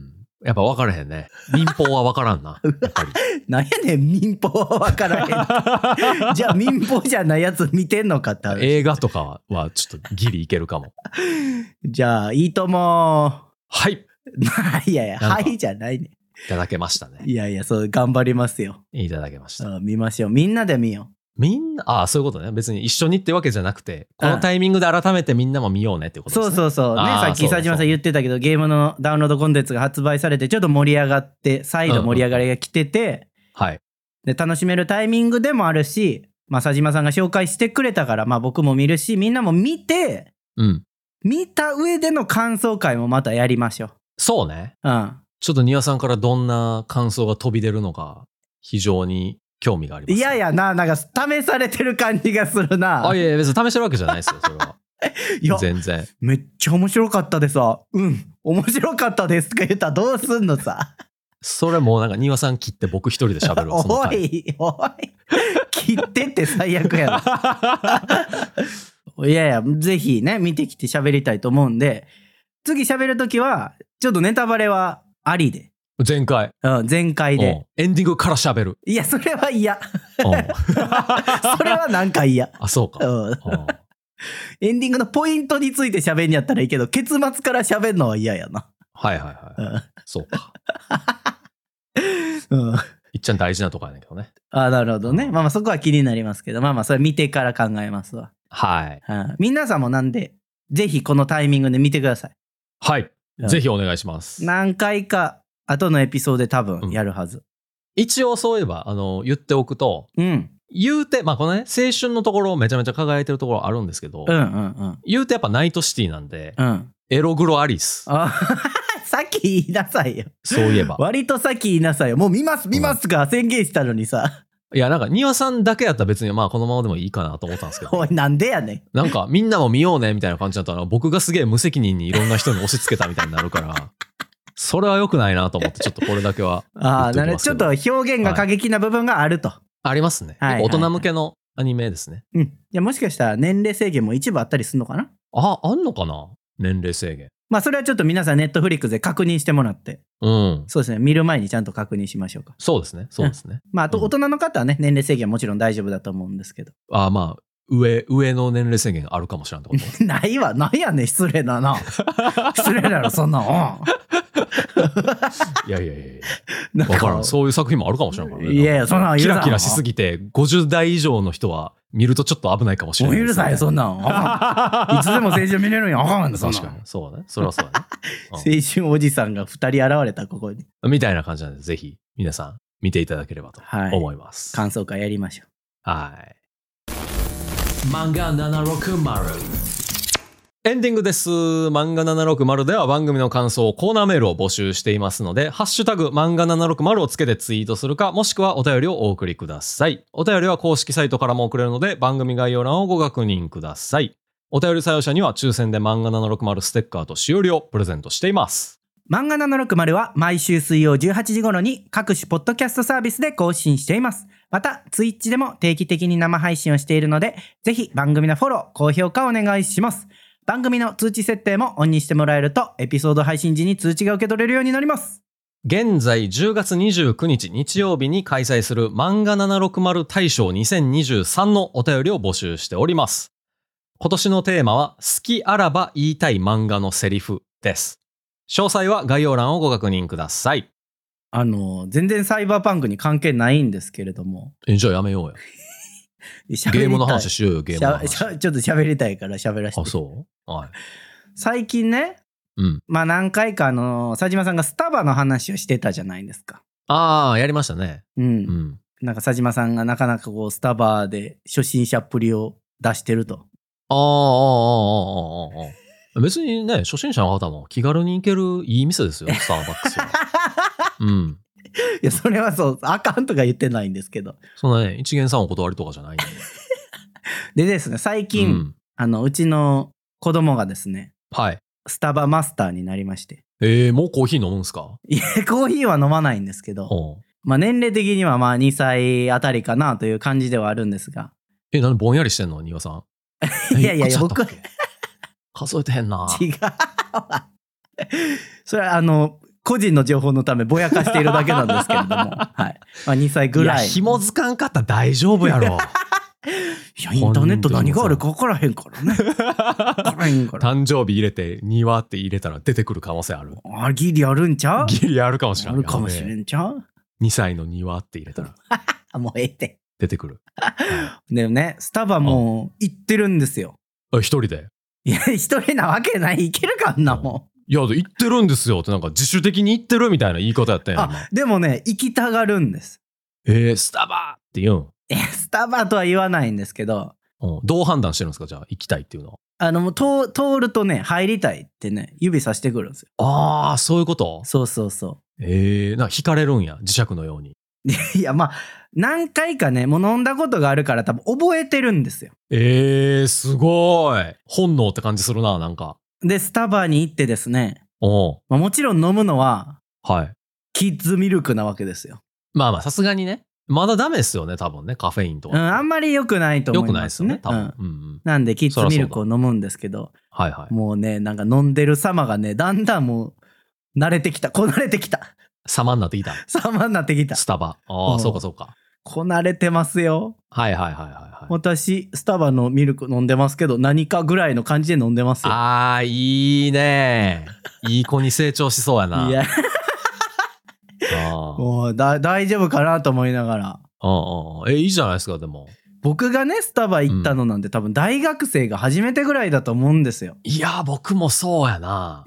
[SPEAKER 1] やっぱ分からへんね。民放は分からんな。やっぱり。
[SPEAKER 2] なんやねん、民放は分からへん。じゃあ民放じゃないやつ見てんのかって話。
[SPEAKER 1] 映画とかはちょっとギリいけるかも。
[SPEAKER 2] じゃあ、いいとも。
[SPEAKER 1] はい。
[SPEAKER 2] いやいや、はいじゃないね。
[SPEAKER 1] いただけましたね。
[SPEAKER 2] いやいや、そう、頑張りますよ。
[SPEAKER 1] いただけました。
[SPEAKER 2] 見ましょう。みんなで見よう。
[SPEAKER 1] みんな、ああ、そういうことね。別に一緒にってわけじゃなくて、このタイミングで改めてみんなも見ようねっていうことですね。
[SPEAKER 2] そうそうそう。ね、さっき佐島さん言ってたけど、ゲームのダウンロードコンテンツが発売されて、ちょっと盛り上がって、再度盛り上がりが来てて、
[SPEAKER 1] はい。
[SPEAKER 2] で、楽しめるタイミングでもあるし、まあ、佐島さんが紹介してくれたから、まあ僕も見るし、みんなも見て、
[SPEAKER 1] うん。
[SPEAKER 2] 見た上での感想会もまたやりましょう。
[SPEAKER 1] そうね。
[SPEAKER 2] うん。
[SPEAKER 1] ちょっと庭さんからどんな感想が飛び出るのか、非常に興味があります、ね。
[SPEAKER 2] いやいやな、なんか試されてる感じがするな。
[SPEAKER 1] あ、いやいや、別に試してるわけじゃないですよ、それは。いや、全然。
[SPEAKER 2] めっちゃ面白かったでさ、うん、面白かったですとか言ったらどうすんのさ。
[SPEAKER 1] それもうなんか庭さん切って僕一人で喋るわ。
[SPEAKER 2] おい、おい。切ってって最悪やろ。いやいや、ぜひね、見てきて喋りたいと思うんで、次喋るときは、ちょっとネタバレはありで。
[SPEAKER 1] 全開。
[SPEAKER 2] うん、全開で。
[SPEAKER 1] エンディングから喋る。
[SPEAKER 2] いや、それは嫌。それはなんか嫌。
[SPEAKER 1] あ、そうか。うん、
[SPEAKER 2] エンディングのポイントについて喋んやったらいいけど、結末から喋るのは嫌やな。
[SPEAKER 1] はいはいはい。うん、そうか。
[SPEAKER 2] うん。
[SPEAKER 1] いっちゃん大事なとこやねんけどね。
[SPEAKER 2] あ、なるほどね。まあまあそこは気になりますけど、まあまあそれ見てから考えますわ。
[SPEAKER 1] はい。
[SPEAKER 2] うん、皆さんもなんで、ぜひこのタイミングで見てください。
[SPEAKER 1] はい。うん、ぜひお願いします。
[SPEAKER 2] 何回か後のエピソードで多分やるはず。うん、
[SPEAKER 1] 一応そういえば、あの、言っておくと、
[SPEAKER 2] うん。
[SPEAKER 1] 言うて、まあこのね、青春のところめちゃめちゃ輝いてるところあるんですけど、
[SPEAKER 2] うんうんうん。
[SPEAKER 1] 言うてやっぱナイトシティなんで、
[SPEAKER 2] うん、
[SPEAKER 1] エログロアリス。
[SPEAKER 2] あさっき言いなさいよ。
[SPEAKER 1] そういえば。
[SPEAKER 2] 割とさっき言いなさいよ。もう見ます見ますが宣言したのにさ。
[SPEAKER 1] いや、なんか庭さんだけやったら別にまあこのままでもいいかなと思ったんですけど。
[SPEAKER 2] おい、なんでやねん。
[SPEAKER 1] なんかみんなも見ようねみたいな感じだったら、僕がすげえ無責任にいろんな人に押し付けたみたいになるから、それは良くないなと思って、ちょっとこれだけは言っときますけど。
[SPEAKER 2] ああ、なるほど。ちょっと表現が過激な部分があると。
[SPEAKER 1] はい、ありますね。大人向けのアニメですね。
[SPEAKER 2] うん。いや、もしかしたら年齢制限も一部あったりするのかな？
[SPEAKER 1] あ、あんのかな？年齢制限。
[SPEAKER 2] まあそれはちょっと皆さんネットフリックスで確認してもらって。
[SPEAKER 1] うん。
[SPEAKER 2] そうですね。見る前にちゃんと確認しましょうか。
[SPEAKER 1] そうですね。そうですね。
[SPEAKER 2] うん、まああと大人の方はね、年齢制限はもちろん大丈夫だと思うんですけど。
[SPEAKER 1] ああ、まあ。上、上の年齢制限あるかもしれんってこと
[SPEAKER 2] ないわ。なんやねん、失礼だな。失礼だろ、そんなの。
[SPEAKER 1] いやいやいやいや。わからん。そういう作品もあるかもしれんからね。
[SPEAKER 2] いやいや、そんな
[SPEAKER 1] キラキラしすぎて、ごじゅう代以上の人は見るとちょっと危ないかもしれない、ね。
[SPEAKER 2] お許さい、そんなん。いつでも青春見れるんや、あかんねん、そんなん。
[SPEAKER 1] 確かに。そうね。それはそうだね。
[SPEAKER 2] うん、青春おじさんがふたり現れた、ここに。
[SPEAKER 1] みたいな感じなんで、ぜひ、皆さん、見ていただければと思います。
[SPEAKER 2] はい、感想会やりましょ
[SPEAKER 1] う。はい。漫画ななひゃくろくじゅう。エンディングです。漫画ななひゃくろくじゅうでは番組の感想、コーナーメールを募集していますので、ハッシュタグ漫画ななひゃくろくじゅうをつけてツイートするか、もしくはお便りをお送りください。お便りは公式サイトからも送れるので、番組概要欄をご確認ください。お便り採用者には抽選で漫画ななひゃくろくじゅうステッカーとしおりをプレゼントしています。
[SPEAKER 2] 漫画ななひゃくろくじゅうは毎週水曜じゅうはちじ頃に各種ポッドキャストサービスで更新しています。また、ツイッチでも定期的に生配信をしているので、ぜひ番組のフォロー、高評価をお願いします。番組の通知設定もオンにしてもらえると、エピソード配信時に通知が受け取れるようになります。
[SPEAKER 1] 現在じゅうがつにじゅうくにち日曜日に開催する漫画ななひゃくろくじゅう大賞にせんにじゅうさんのお便りを募集しております。今年のテーマは、好きあらば言いたい漫画のセリフです。詳細は概要欄をご確認ください。
[SPEAKER 2] あの、全然サイバーパンクに関係ないんですけれども。
[SPEAKER 1] え、じゃあやめようや。ゲームの話しようよ、ゲームの話。
[SPEAKER 2] ちょっと喋りたいから喋らせて。
[SPEAKER 1] あ、そうはい。
[SPEAKER 2] 最近ね、うん。まあ何回かあの、佐島さんがスタバの話をしてたじゃないですか。
[SPEAKER 1] ああ、やりましたね。
[SPEAKER 2] うん。うん、なんか佐島さんがなかなかこう、スタバで初心者っぷりを出してると。
[SPEAKER 1] ああ、ああ、ああ、ああ。別にね、初心者の方も気軽に行けるいい店ですよ、スターバックスは。うん。
[SPEAKER 2] いや、それはそう、あかんとか言ってないんですけど。
[SPEAKER 1] そんなね、一元さんお断りとかじゃないんで。
[SPEAKER 2] でですね、最近、うん、あの、うちの子供がですね、
[SPEAKER 1] はい。
[SPEAKER 2] スタバマスターになりまして。
[SPEAKER 1] えー、もうコーヒー飲むんすか？
[SPEAKER 2] いや、コーヒーは飲まないんですけど、まあ年齢的にはまあにさいあたりかなという感じではあるんですが。
[SPEAKER 1] え、何ぼんやりしてんの庭さ
[SPEAKER 2] ん。いやいやいや、僕
[SPEAKER 1] 数えてへんな。
[SPEAKER 2] 違う。それはあの、個人の情報のためぼやかしているだけなんですけれども。はい。まあにさいぐらい。
[SPEAKER 1] いや、紐づかんかったら大丈夫やろ。
[SPEAKER 2] いや、インターネット何があるか分からへんからね。分からへんから。
[SPEAKER 1] 誕生日入れて、庭って入れたら出てくる可能性ある。
[SPEAKER 2] あ、ギリあるんちゃう？
[SPEAKER 1] ギリあるかもしれない。
[SPEAKER 2] あるかもしれんちゃう？
[SPEAKER 1] にさいの庭って入れたら。
[SPEAKER 2] もうええって。
[SPEAKER 1] 出てくる。
[SPEAKER 2] でもね、スタバも行ってるんですよ。
[SPEAKER 1] あ、一人で？
[SPEAKER 2] いや、一人なわけない。行けるかんなもん。
[SPEAKER 1] いや、行ってるんですよってなんか自主的に行ってるみたいな言い方やったんや。
[SPEAKER 2] あ、でもね、行きたがるんです。
[SPEAKER 1] えー、スタバって言うん？
[SPEAKER 2] え、スタバとは言わないんですけど。
[SPEAKER 1] うん、どう判断してるんですかじゃあ、行きたいっていうのは。
[SPEAKER 2] あの、もう通、通るとね、入りたいってね、指さしてくるんですよ。
[SPEAKER 1] ああ、そういうこと？
[SPEAKER 2] そうそうそう。
[SPEAKER 1] ええー、なんか惹かれるんや、磁石のように。
[SPEAKER 2] いや、まあ、何回かね、もう飲んだことがあるから多分覚えてるんですよ。
[SPEAKER 1] ええー、すごい。本能って感じするな、なんか。
[SPEAKER 2] で、スタバに行ってですね。
[SPEAKER 1] おう、
[SPEAKER 2] まあ、もちろん飲むのは、
[SPEAKER 1] はい。
[SPEAKER 2] キッズミルクなわけですよ。
[SPEAKER 1] まあまあ、さすがにね。まだダメですよね、多分ね、カフェインとか。
[SPEAKER 2] うん、あんまり良くないと思いますね。
[SPEAKER 1] 良くないですよね、多分。うん
[SPEAKER 2] うん
[SPEAKER 1] うん、
[SPEAKER 2] なんで、キッズミルクを飲むんですけど、
[SPEAKER 1] はいはい。
[SPEAKER 2] もうね、なんか飲んでる様がね、だんだんもう、慣れてきた。こなれてきた。
[SPEAKER 1] 様になってきた。
[SPEAKER 2] 様になってきた。
[SPEAKER 1] スタバ。ああ、そうかそうか。
[SPEAKER 2] こなれてますよ。
[SPEAKER 1] はいはいはいはい、はい。
[SPEAKER 2] 私、スタバのミルク飲んでますけど、何かぐらいの感じで飲んでますよ。
[SPEAKER 1] ああ、いいね。いい子に成長しそうやな。
[SPEAKER 2] いや。
[SPEAKER 1] あ
[SPEAKER 2] もうだ大丈夫かなと思いながら。
[SPEAKER 1] ああ、え、いいじゃないですか、でも。
[SPEAKER 2] 僕がね、スタバ行ったのなんて、うん、多分大学生が初めてぐらいだと思うんですよ。
[SPEAKER 1] いや、僕もそうやな。
[SPEAKER 2] うん。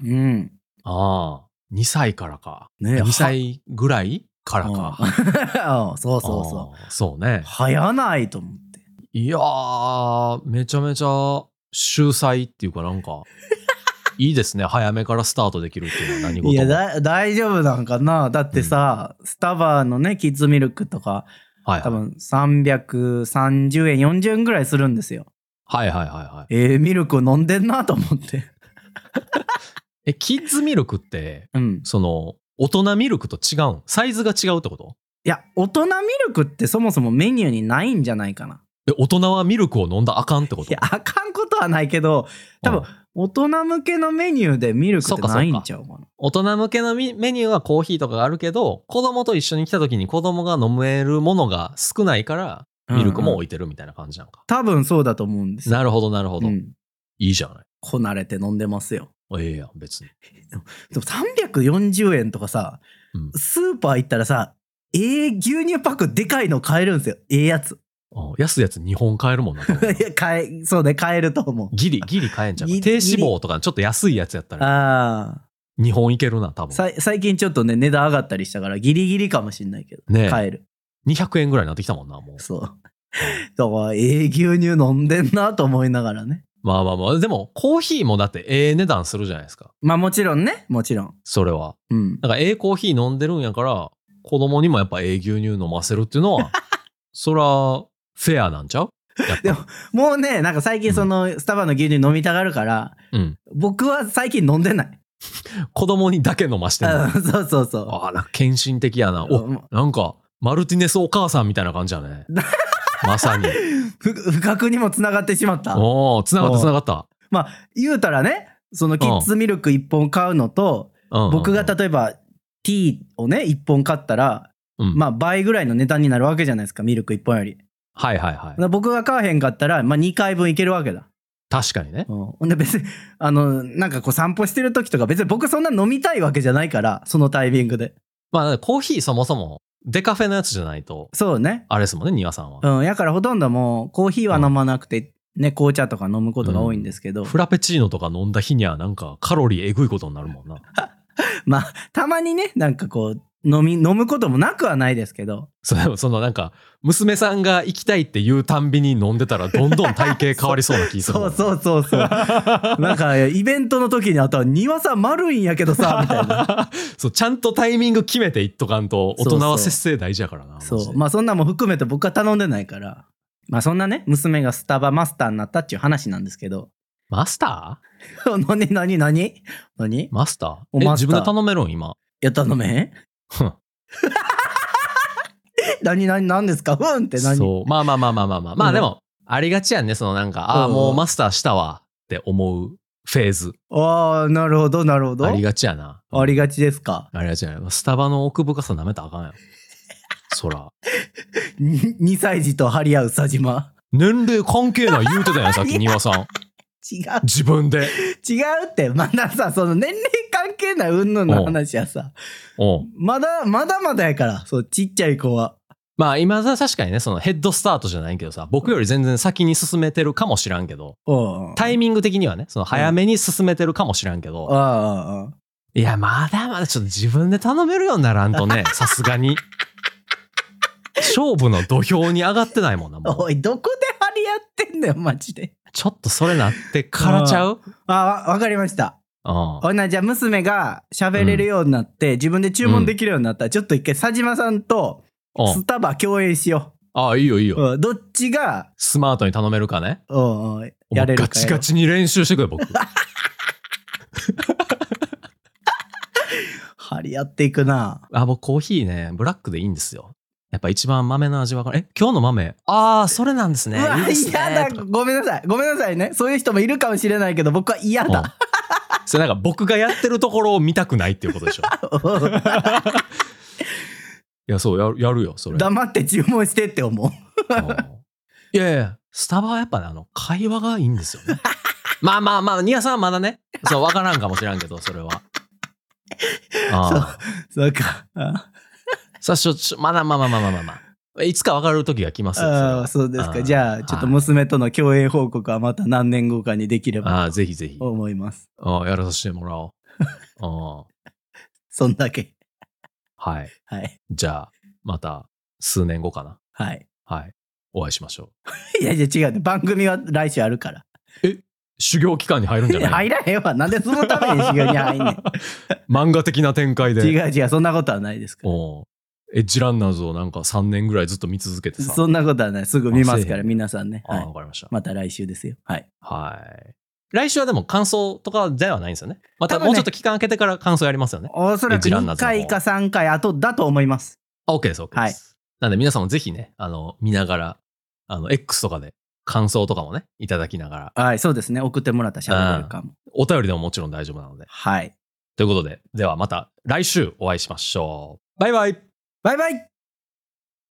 [SPEAKER 1] ああ、にさいからか。
[SPEAKER 2] ね、
[SPEAKER 1] にさいぐらいからか。
[SPEAKER 2] そうそうそう。
[SPEAKER 1] そうね。
[SPEAKER 2] 早ないと思って。
[SPEAKER 1] いやー、めちゃめちゃ秀才っていうかなんか、いいですね。早めからスタートできるっていうのは何事も。
[SPEAKER 2] いやだ、大丈夫なんかな。だってさ、うん、スタバのね、キッズミルクとか、はいはい、多分さんびゃくさんじゅうえん、よんじゅうえんぐらいするんですよ。
[SPEAKER 1] はいはいはいはい。
[SPEAKER 2] えー、ミルク飲んでんなと思って。
[SPEAKER 1] え、キッズミルクって、
[SPEAKER 2] うん、
[SPEAKER 1] その、大人ミルクと違うん？サイズが違うってこと？
[SPEAKER 2] いや、大人ミルクってそもそもメニューにないんじゃないかな。
[SPEAKER 1] え、大人はミルクを飲んだらあかんってこと？
[SPEAKER 2] いや、あかんことはないけど、多分、大人向けのメニューでミルクってないんちゃうかな。
[SPEAKER 1] そうかそうか。大人向けのメニューはコーヒーとかがあるけど、子供と一緒に来た時に子供が飲めるものが少ないから、ミルクも置いてるみたいな感じなのか。
[SPEAKER 2] うんうん、多分そうだと思うんですよ。
[SPEAKER 1] なるほどなるほど。うん、いいじゃない。
[SPEAKER 2] こなれて飲んでますよ。
[SPEAKER 1] ええやん、別に。
[SPEAKER 2] でもさんびゃくよんじゅうえんとかさ、うん、スーパー行ったらさ、ええー、牛乳パックでかいの買えるんですよ。ええやつ。
[SPEAKER 1] 安いやつにほん買えるもんな。い
[SPEAKER 2] や、買え、そうね、買えると思う。
[SPEAKER 1] ギリ、ギリ買えんじゃん。低脂肪とかちょっと安いやつやったら。ああ。にほんいけるな、多分。
[SPEAKER 2] 最近ちょっとね、値段上がったりしたから、ギリギリかもしんないけど。ね、買える。
[SPEAKER 1] にひゃくえんぐらいになってきたもんな、もう。
[SPEAKER 2] そう。だから、ええ牛乳飲んでんなと思いながらね。
[SPEAKER 1] まあまあまあ、でも、コーヒーもだってええ値段するじゃないですか。
[SPEAKER 2] まあもちろんね、もちろん。
[SPEAKER 1] それは。
[SPEAKER 2] うん。
[SPEAKER 1] だからええコーヒー飲んでるんやから、子供にもやっぱええ牛乳飲ませるっていうのは、そら、フェアなんちゃう？
[SPEAKER 2] でも、もうね、なんか最近その、うん、スタバの牛乳飲みたがるから、うん、僕は最近飲んでない。
[SPEAKER 1] 子供にだけ飲ましてんの。
[SPEAKER 2] そうそうそう。
[SPEAKER 1] ああ、なんか献身的やな。お、なんか、マルティネスお母さんみたいな感じやね。まさに。
[SPEAKER 2] 不覚にも繋がってしまった。
[SPEAKER 1] おー、繋がった繋がった。
[SPEAKER 2] まあ、言うたらね、そのキッズミルクいっぽん買うのと、うん、僕が例えば、ティーをね、いっぽん買ったら、うん、まあ倍ぐらいの値段になるわけじゃないですか、ミルクいっぽんより。
[SPEAKER 1] はいはいはい。
[SPEAKER 2] 僕が買わへんかったら、まあにかいぶんいけるわけだ。
[SPEAKER 1] 確かにね。
[SPEAKER 2] うん。で別に、あの、なんかこう散歩してる時とか別に僕そんな飲みたいわけじゃないから、そのタイミングで。
[SPEAKER 1] まあコーヒーそもそもデカフェのやつじゃないと。
[SPEAKER 2] そうね。
[SPEAKER 1] あれですもんね、庭さんは。
[SPEAKER 2] うん。やからほとんどもうコーヒーは飲まなくて、うん、ね、紅茶とか飲むことが多いんですけど、うん。
[SPEAKER 1] フラペチーノとか飲んだ日にはなんかカロリーえぐいことになるもんな。
[SPEAKER 2] まあ、たまにね、なんかこう、飲み、飲むこともなくはないですけど。
[SPEAKER 1] その、そのなんか、娘さんが行きたいって言うたんびに飲んでたら、どんどん体型変わりそうな気する。
[SPEAKER 2] そうそうそうそう。なんか、イベントの時にあとは、庭さん丸いんやけどさ、みたいな。
[SPEAKER 1] そう、ちゃんとタイミング決めていっとかんと、大人は節制大事やからな。
[SPEAKER 2] そうそう。まあそんなも含めて僕は頼んでないから。まあそんなね、娘がスタバマスターになったっていう話なんですけど。
[SPEAKER 1] マスタ
[SPEAKER 2] ー何何何何
[SPEAKER 1] マスターえ、マスター自分で頼めるん今。
[SPEAKER 2] いや、頼めへん何何何ですかふんって何
[SPEAKER 1] そう。まあまあまあまあまあまあ。まあでも、ありがちやんね。そのなんか、ああ、もうマスターしたわって思うフェーズ。
[SPEAKER 2] ああ、なるほど、なるほど。
[SPEAKER 1] ありがちやな。
[SPEAKER 2] ありがちですか。
[SPEAKER 1] ありがちやな。スタバの奥深さ舐めたらあかんやん。そら。
[SPEAKER 2] にさい児と張り合う佐島。
[SPEAKER 1] 年齢関係ない言うてたやん、さっき庭さん。
[SPEAKER 2] 違う。
[SPEAKER 1] 自分で。
[SPEAKER 2] 違うって、まださ、その年齢関係ない云々の話はさ、まだ、まだまだやから、そう、ちっちゃい子は。
[SPEAKER 1] まあ今さ、確かにね、そのヘッドスタートじゃないけどさ、僕より全然先に進めてるかもしらんけど、タイミング的にはね、その早めに進めてるかもしらんけど、いや、まだまだちょっと自分で頼めるようにならんとね、さすがに。 勝負の土俵に上がってないもんな。もう
[SPEAKER 2] おい、どこで張り合ってんだよ、マジで。
[SPEAKER 1] ちょっとそれなってからちゃう？
[SPEAKER 2] あ、わ、わかりました。
[SPEAKER 1] うん。
[SPEAKER 2] ほな、じゃあ娘が喋れるようになって、うん、自分で注文できるようになったら、うん、ちょっと一回佐島さんとスタバ共演しよ
[SPEAKER 1] う。ああ、いいよいいよ。
[SPEAKER 2] どっちが
[SPEAKER 1] スマートに頼めるかね。
[SPEAKER 2] うんうん。やれるかよ。
[SPEAKER 1] ガチガチに練習してくれ、僕。
[SPEAKER 2] 張り合っていくな。
[SPEAKER 1] あ、僕コーヒーね、ブラックでいいんですよ。やっぱ一番豆の味わかる。え、今日の豆、ああ、それなんですね。いいですね。
[SPEAKER 2] 嫌だ。ごめんなさい。ごめんなさいね。そういう人もいるかもしれないけど、僕は嫌だ。うん、
[SPEAKER 1] それなんか僕がやってるところを見たくないっていうことでしょ。いや、そうやる、やるよ、それ。
[SPEAKER 2] 黙って注文してって思う。
[SPEAKER 1] いやいや、スタバはやっぱね、あの、会話がいいんですよね。まあまあまあ、ニアさんはまだね、そう、わからんかもしれんけど、それは。
[SPEAKER 2] あそう、そうか。
[SPEAKER 1] さあ、しょ、しょ、まだまあまあまあまあまあまあ。いつか分かる時が来ますよ。
[SPEAKER 2] ああ、そうですか。じゃあ、ちょっと娘との共演報告はまた何年後かにできれば。
[SPEAKER 1] ああ、ぜひぜひ。
[SPEAKER 2] 思います。
[SPEAKER 1] ああ、やらさせてもらおう。ああ。
[SPEAKER 2] そんだけ。
[SPEAKER 1] はい。
[SPEAKER 2] はい。
[SPEAKER 1] じゃあ、また数年後かな。
[SPEAKER 2] はい。
[SPEAKER 1] はい。お会いしましょ
[SPEAKER 2] う。いやいや違うね。番組は来週あるから。
[SPEAKER 1] え、修行期間に入るんじゃない？
[SPEAKER 2] 入らへんわ。なんでそのために修行に入んねん。
[SPEAKER 1] 漫画的な展開で。
[SPEAKER 2] 違う違う。そんなことはないですから。
[SPEAKER 1] おエッジランナーズをなんかさんねんぐらいずっと見続けてさ。
[SPEAKER 2] そんなことはない。すぐ見ますから、皆さんね。
[SPEAKER 1] はい。わかりました。
[SPEAKER 2] また来週ですよ。はい。
[SPEAKER 1] はい。来週はでも感想とかではないんですよね。またもうちょっと期間空けてから感想やりますよね。
[SPEAKER 2] おそらくにかいかさんかい後だと思います。
[SPEAKER 1] OK です、OK です。はい。なんで皆さんもぜひね、あの、見ながら、あの、X とかで感想とかもね、いただきながら。
[SPEAKER 2] はい、そうですね。送ってもらったら喋れるかも。
[SPEAKER 1] お便りでももちろん大丈夫なので。
[SPEAKER 2] はい。
[SPEAKER 1] ということで、ではまた来週お会いしましょう。バイバイ。
[SPEAKER 2] バイバイ。